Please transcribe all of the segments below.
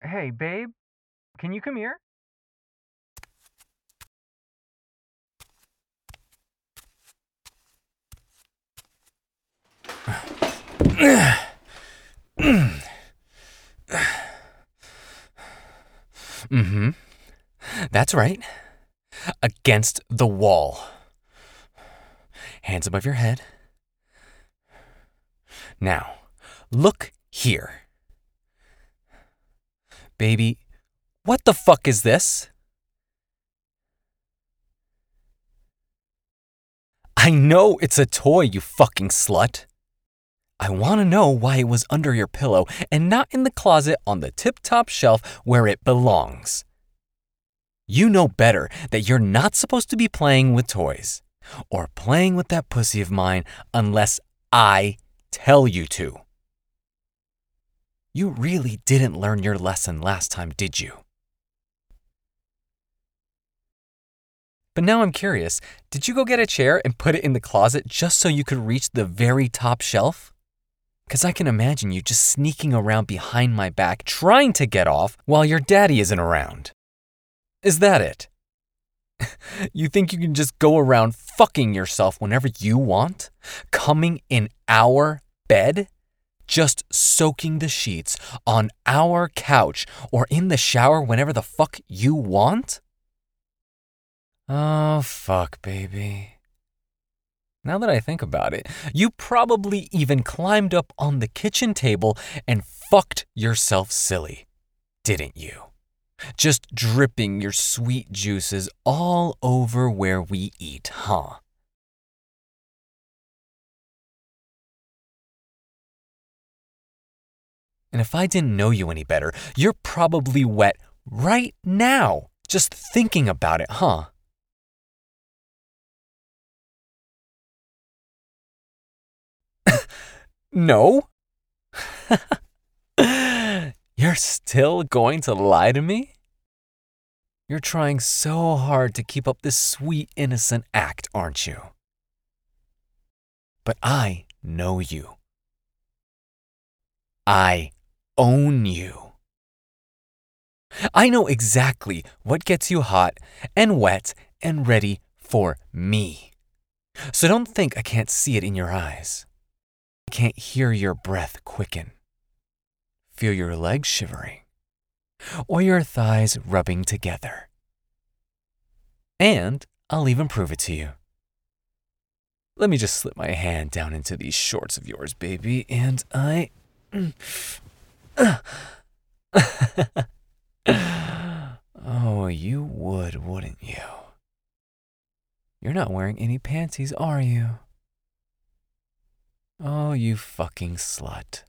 Hey, babe, can you come here? Mm-hmm. That's right. Against the wall. Hands above your head. Now, look here. Baby, what the fuck is this? I know it's a toy, you fucking slut. I want to know why it was under your pillow and not in the closet on the tip-top shelf where it belongs. You know better that you're not supposed to be playing with toys or playing with that pussy of mine unless I tell you to. You really didn't learn your lesson last time, did you? But now I'm curious, did you go get a chair and put it in the closet just so you could reach the very top shelf? Because I can imagine you just sneaking around behind my back trying to get off while your daddy isn't around. Is that it? You think you can just go around fucking yourself whenever you want? Coming in our bed? Just soaking the sheets on our couch or in the shower whenever the fuck you want? Oh, fuck, baby. Now that I think about it, you probably even climbed up on the kitchen table and fucked yourself silly, didn't you? Just dripping your sweet juices all over where we eat, huh? And if I didn't know you any better, you're probably wet right now, just thinking about it, huh? No? You're still going to lie to me? You're trying so hard to keep up this sweet, innocent act, aren't you? But I know you. I own you. I know exactly what gets you hot and wet and ready for me. So don't think I can't see it in your eyes. I can't hear your breath quicken, feel your legs shivering, or your thighs rubbing together. And I'll even prove it to you. Let me just slip my hand down into these shorts of yours, baby, and I... Oh, you would, wouldn't you? You're not wearing any panties, are you? Oh, you fucking slut.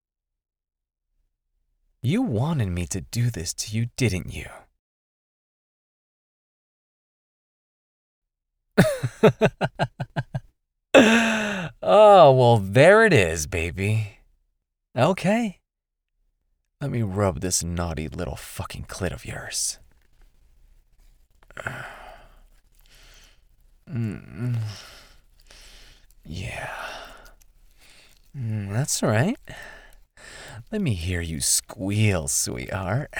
You wanted me to do this to you, didn't you? Oh, well, there it is, baby. Okay. Let me rub this naughty little fucking clit of yours. Yeah. That's right. Let me hear you squeal, sweetheart.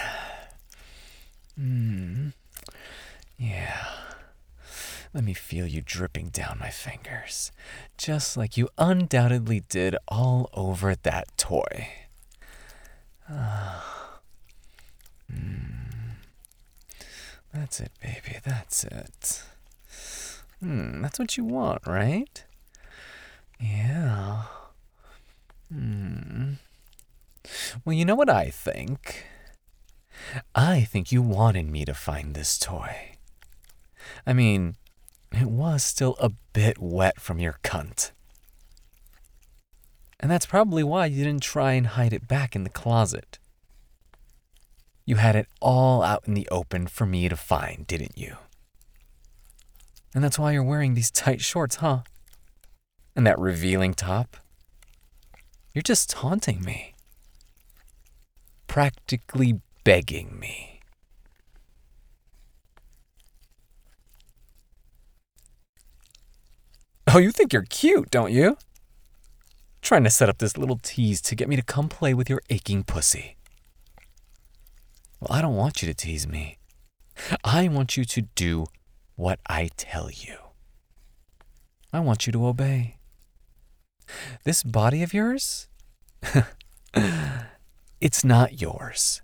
Yeah. Let me feel you dripping down my fingers, just like you undoubtedly did all over that toy. That's it, baby, that's it. That's what you want, right? Yeah. Well, you know what I think? I think you wanted me to find this toy. I mean, it was still a bit wet from your cunt. And that's probably why you didn't try and hide it back in the closet. You had it all out in the open for me to find, didn't you? And that's why you're wearing these tight shorts, huh? And that revealing top? You're just taunting me. Practically begging me. Oh, you think you're cute, don't you? Trying to set up this little tease to get me to come play with your aching pussy. Well, I don't want you to tease me. I want you to do what I tell you. I want you to obey. This body of yours, it's not yours.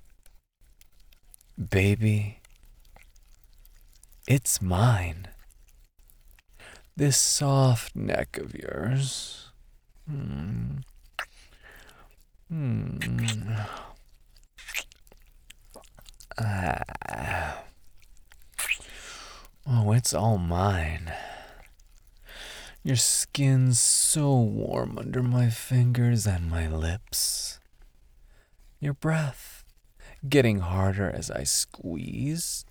Baby, it's mine. This soft neck of yours. Oh, it's all mine. Your skin's so warm under my fingers and my lips. Your breath getting harder as I squeeze.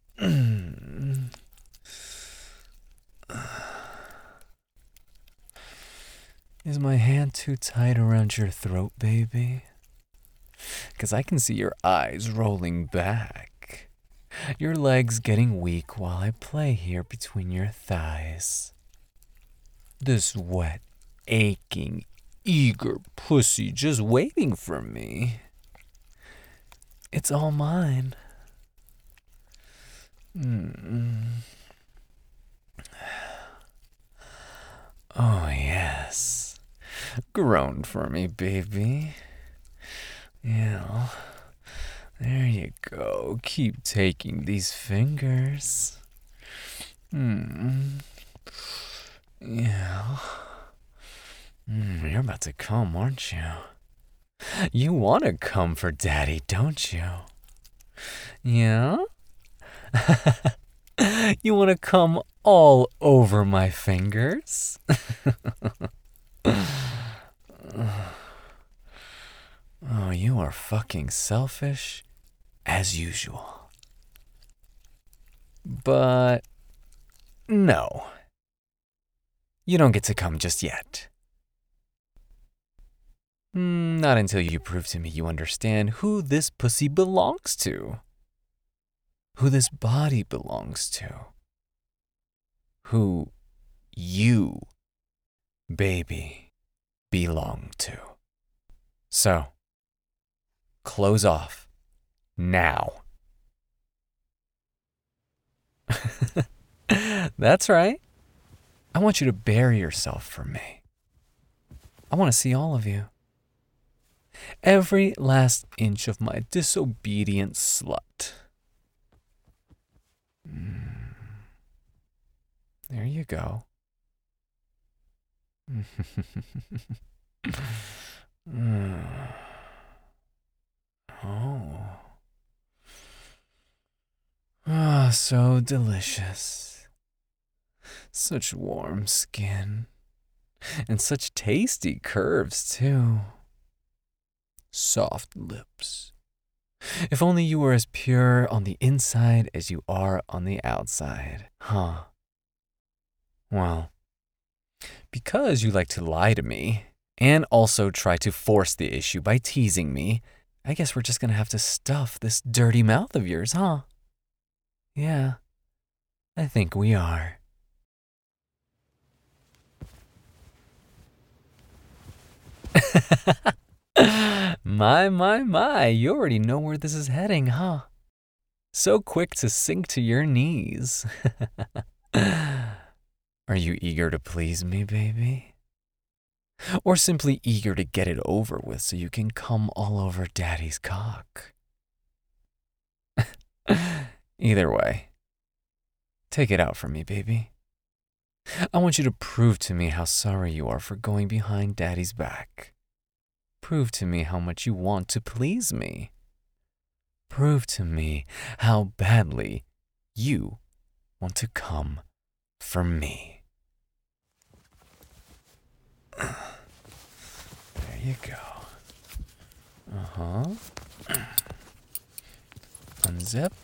Is my hand too tight around your throat, baby? 'Cause I can see your eyes rolling back. Your legs getting weak while I play here between your thighs. This wet, aching, eager pussy just waiting for me. It's all mine. Oh, yes. Groan for me, baby. Yeah. There you go. Keep taking these fingers. Yeah. You're about to come, aren't you? You want to come for Daddy, don't you? Yeah? You want to come all over my fingers? Oh, you are fucking selfish as usual. But no. You don't get to come just yet. Not until you prove to me you understand who this pussy belongs to. Who this body belongs to. Who you, baby, belong to. So, close off. Now. That's right. I want you to bare yourself for me. I want to see all of you. Every last inch of my disobedient slut. There you go. Oh, so delicious. Such warm skin. And such tasty curves, too. Soft lips. If only you were as pure on the inside as you are on the outside, huh? Well, because you like to lie to me, and also try to force the issue by teasing me, I guess we're just gonna have to stuff this dirty mouth of yours, huh? Yeah, I think we are. My, you already know where this is heading, huh? So quick to sink to your knees. Are you eager to please me, baby? Or simply eager to get it over with so you can come all over Daddy's cock? Either way, take it out from me, baby. I want you to prove to me how sorry you are for going behind Daddy's back. Prove to me how much you want to please me. Prove to me how badly you want to come for me. There you go. Unzip.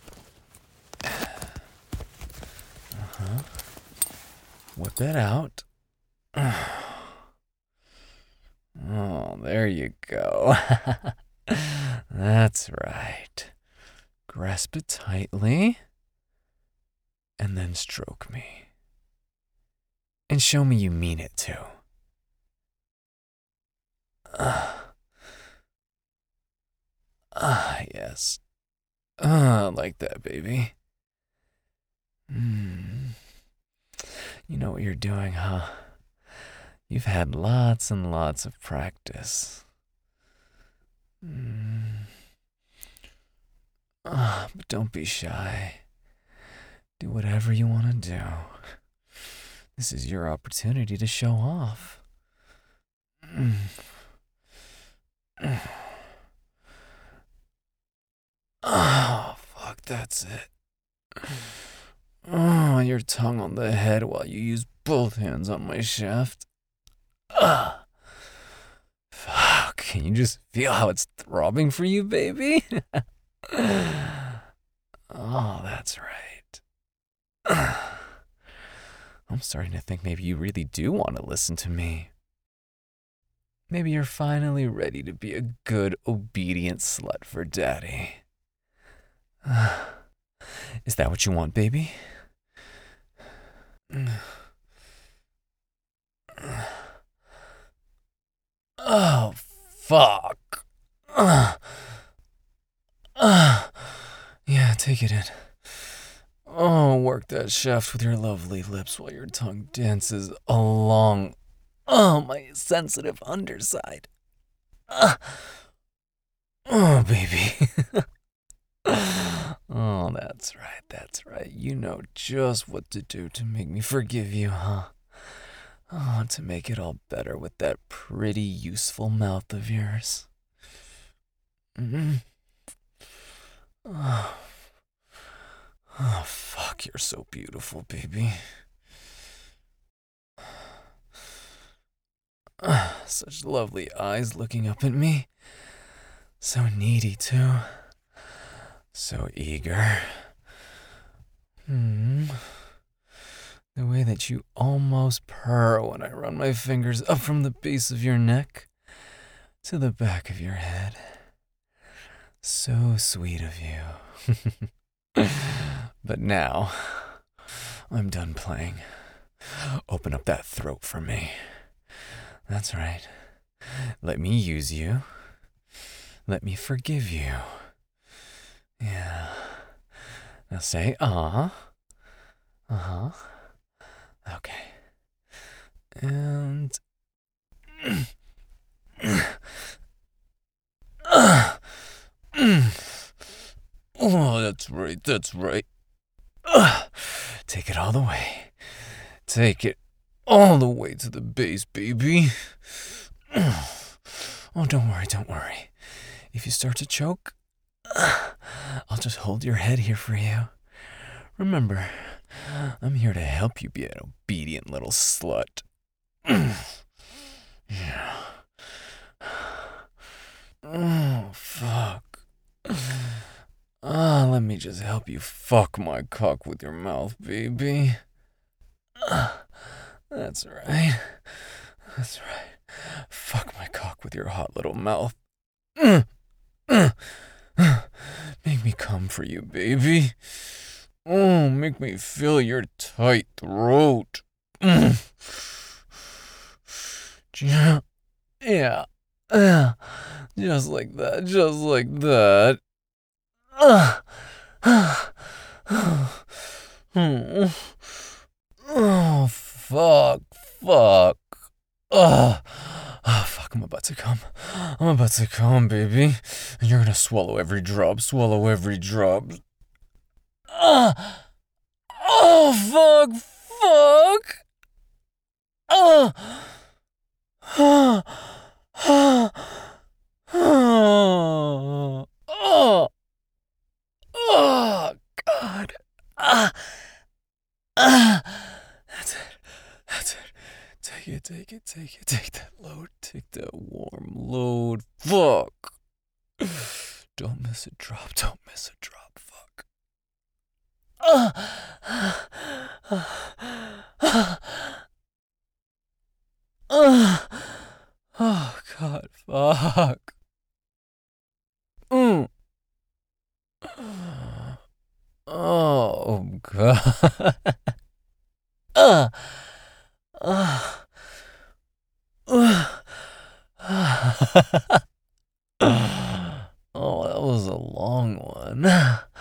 Whip it out. Oh, there you go. That's right. Grasp it tightly. And then stroke me. And show me you mean it too. Yes. Like that, baby. You know what you're doing, huh? You've had lots and lots of practice. But don't be shy. Do whatever you want to do. This is your opportunity to show off. Oh, fuck, that's it. Oh, your tongue on the head while you use both hands on my shaft. Fuck, can you just feel how it's throbbing for you, baby? Oh, that's right. I'm starting to think maybe you really do want to listen to me. Maybe you're finally ready to be a good, obedient slut for daddy. Is that what you want, baby? Oh, fuck. Yeah, take it in. Oh, work that shaft with your lovely lips while your tongue dances along. Oh, my sensitive underside. Oh, baby. Oh, that's right, that's right. You know just what to do to make me forgive you, huh? Oh, to make it all better with that pretty, useful mouth of yours. Oh, fuck, you're so beautiful, baby. Such lovely eyes looking up at me. So needy, too. So eager. The way that you almost purr when I run my fingers up from the base of your neck to the back of your head. So sweet of you. But now, I'm done playing. Open up that throat for me. That's right. Let me use you. Let me forgive you. Yeah. Now say, uh-huh. Uh-huh. Okay. And... Oh, that's right, that's right. Take it all the way. Take it all the way to the base, baby. Oh, don't worry, don't worry. If you start to choke, I'll just hold your head here for you. Remember, I'm here to help you be an obedient little slut. Yeah. Oh, fuck. Let me just help you fuck my cock with your mouth, baby. That's right. That's right. Fuck my cock with your hot little mouth. Make me come for you, baby. Oh, make me feel your tight throat. Yeah. Yeah. Just like that. Just like that. Oh, fuck. Fuck. Oh, fuck, I'm about to come. I'm about to come, baby. And you're gonna swallow every drop. Swallow every drop. Oh, fuck. Fuck. Oh. Oh. Oh. Oh. Oh, God. That's it. That's it. Take it, take it, take it. Take that load. Take that warm load. Fuck. Don't miss a drop. Don't miss a drop. Fuck. Oh, God. Fuck. Oh, God. Uh, uh, uh. Oh, that was a long one.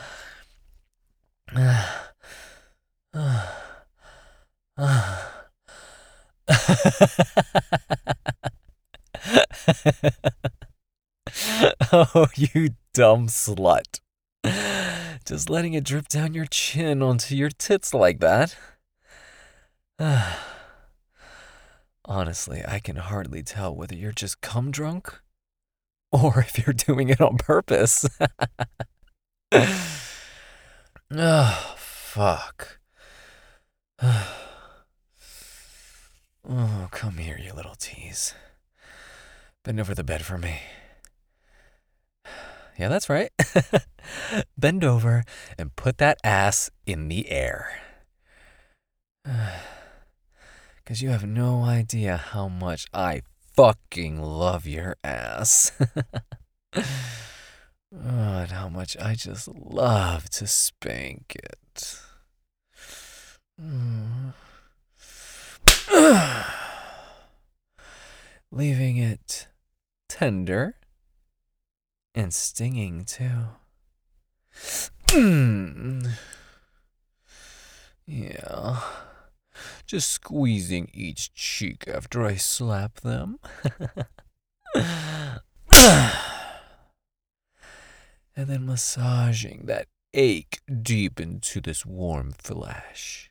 Oh, you dumb slut. Just letting it drip down your chin onto your tits like that. Honestly, I can hardly tell whether you're just cum drunk or if you're doing it on purpose. Oh, fuck. Oh, come here, you little tease. Bend over the bed for me. Yeah, that's right. Bend over and put that ass in the air. Because you have no idea how much I fucking love your ass. Oh, and how much I just love to spank it. Leaving it tender and stinging too. Yeah. Just squeezing each cheek after I slap them. And then massaging that ache deep into this warm flesh.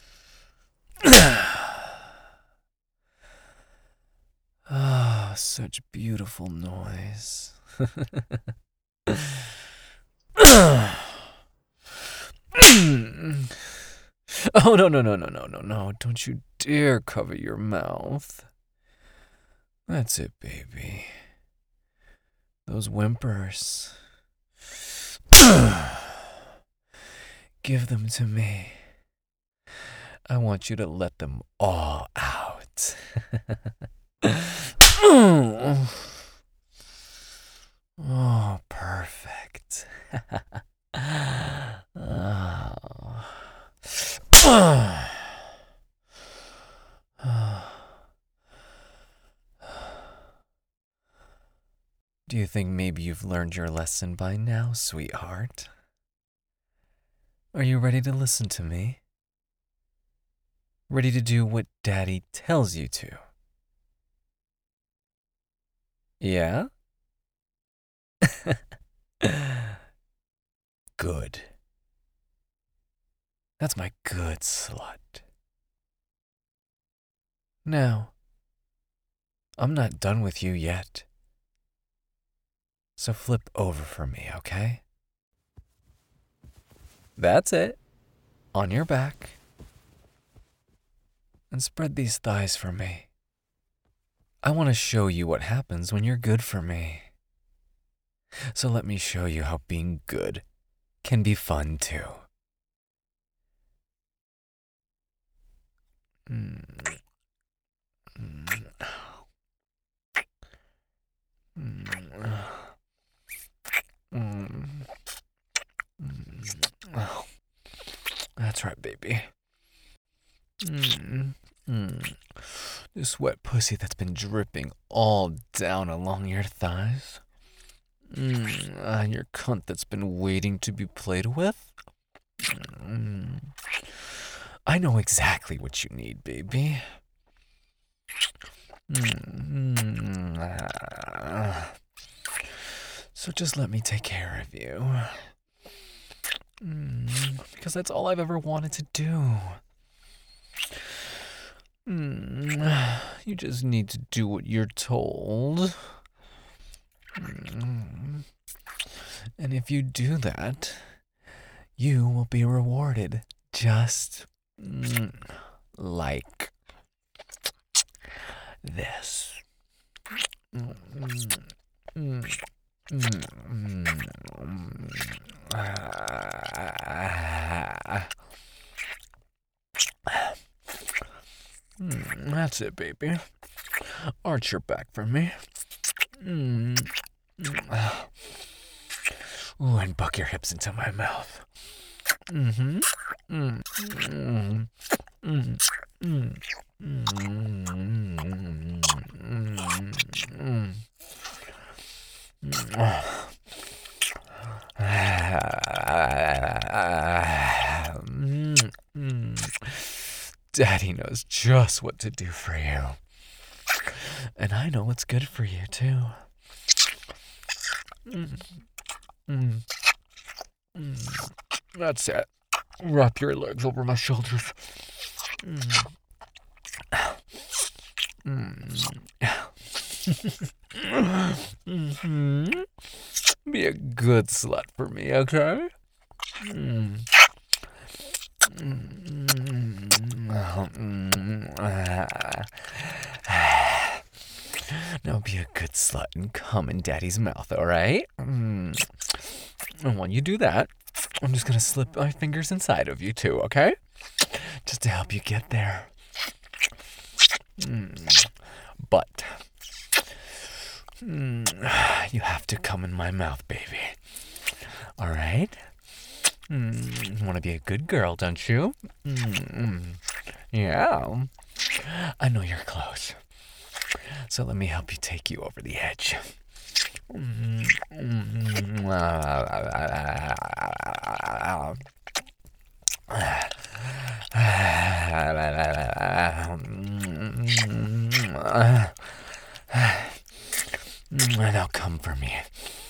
Ah, such beautiful noise. Oh, no. Don't you dare cover your mouth. That's it, baby. Those whimpers. Give them to me. I want you to let them all out. Oh, perfect. Do you think maybe you've learned your lesson by now, sweetheart? Are you ready to listen to me? Ready to do what Daddy tells you to? Yeah? Good. That's my good slut. Now, I'm not done with you yet. So flip over for me, okay? That's it. On your back. And spread these thighs for me. I want to show you what happens when you're good for me. So let me show you how being good can be fun too. That's right, baby. This wet pussy that's been dripping all down along your thighs. Your cunt that's been waiting to be played with. I know exactly what you need, baby. So just let me take care of you. Because that's all I've ever wanted to do. You just need to do what you're told. And if you do that, you will be rewarded just like this. That's it, baby. Arch your back for me. Ooh, and buck your hips into my mouth. Daddy knows just what to do for you. And I know what's good for you, too. That's it. Wrap your legs over my shoulders. Be a good slut for me, okay? Now be a good slut and come in Daddy's mouth, alright? And when you do that, I'm just gonna slip my fingers inside of you too, okay? Just to help you get there. But you have to come in my mouth, baby. Alright? You want to be a good girl, don't you? Yeah. I know you're close. So let me help you take you over the edge. Now come for me.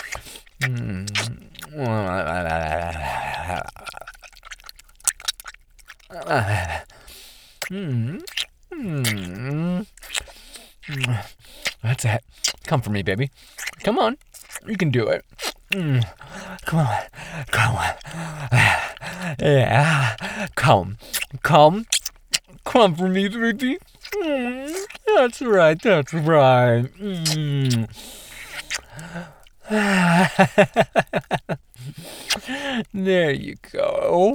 That's it. Come for me, baby. Come on. You can do it. Come on. Come on. Yeah. Come. Come. Come for me, baby. That's right. That's right. There you go.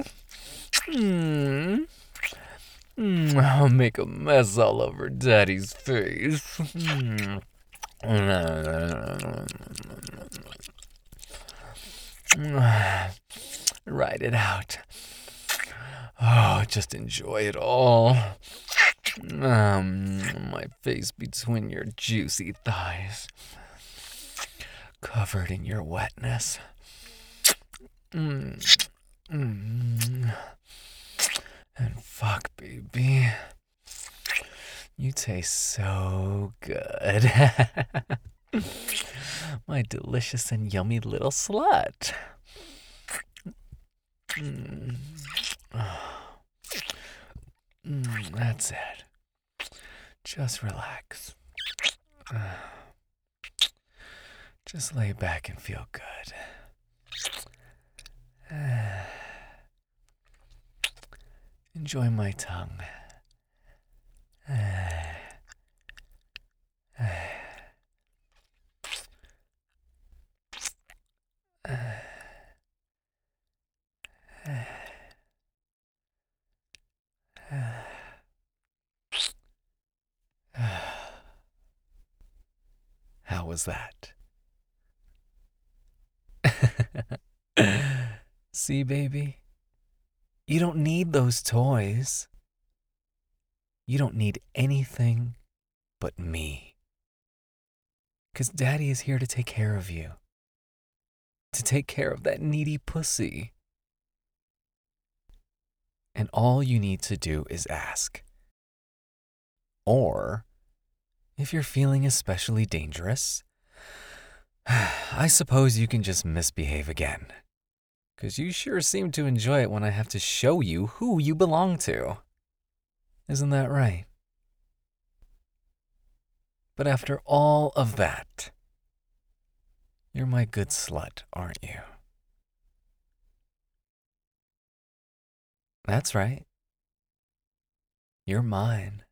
I'll make a mess all over Daddy's face. Ride it out. Oh, just enjoy it all. My face between your juicy thighs, covered in your wetness. And fuck, baby. You taste so good. My delicious and yummy little slut. That's it. Just relax. Just lay back and feel good. Enjoy my tongue. How was that? See, baby? You don't need those toys. You don't need anything but me. 'Cause Daddy is here to take care of you. To take care of that needy pussy. And all you need to do is ask. Or, if you're feeling especially dangerous, I suppose you can just misbehave again. 'Cause you sure seem to enjoy it when I have to show you who you belong to. Isn't that right? But after all of that, you're my good slut, aren't you? That's right. You're mine.